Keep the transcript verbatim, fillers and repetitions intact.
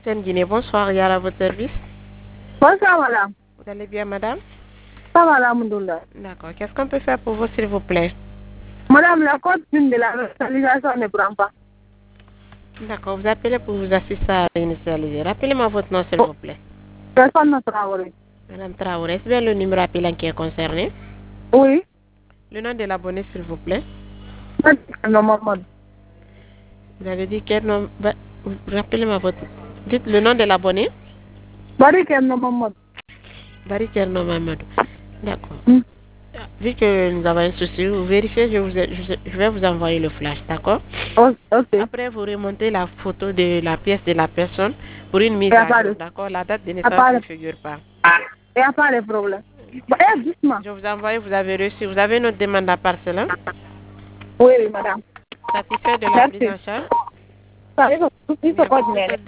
Seine Guinée, bonsoir, Yara, à votre service. Bonsoir, madame. Vous allez bien, madame? Ça va, alhamdoulilah. D'accord. Qu'est-ce qu'on peut faire pour vous, s'il vous plaît? Madame, la code de la réalisation ne prend pas. D'accord. Vous appelez pour vous assister à initialiser. Rappelez-moi votre nom, s'il vous plaît. Personne ne travaille. Madame Traoré, est-ce bien le numéro appelant qui est concerné? Oui. Le nom de l'abonné, s'il vous plaît. Non, maman. Vous avez dit quel nom? Bah, rappelez-moi votre... Dites le nom de l'abonné. Barikerno Mamadou. Barikerno Mamadou. D'accord. Hmm. Vu que nous avons un souci, vous vérifiez, je, vous, je, je vais vous envoyer le flash, d'accord? Oh, ok. Après, vous remontez la photo de la pièce de la personne pour une mise Et à apparaît. jour, d'accord? La date de naissance Apparaît. ne figure pas. Il n'y a pas de problème. Bah, eh, doucement. Je vous envoie, vous avez reçu. Vous avez notre demande à part cela? Oui, oui, madame. Satisfait de la Merci. prise en charge? Ça, il faut, il faut Merci. coordonner.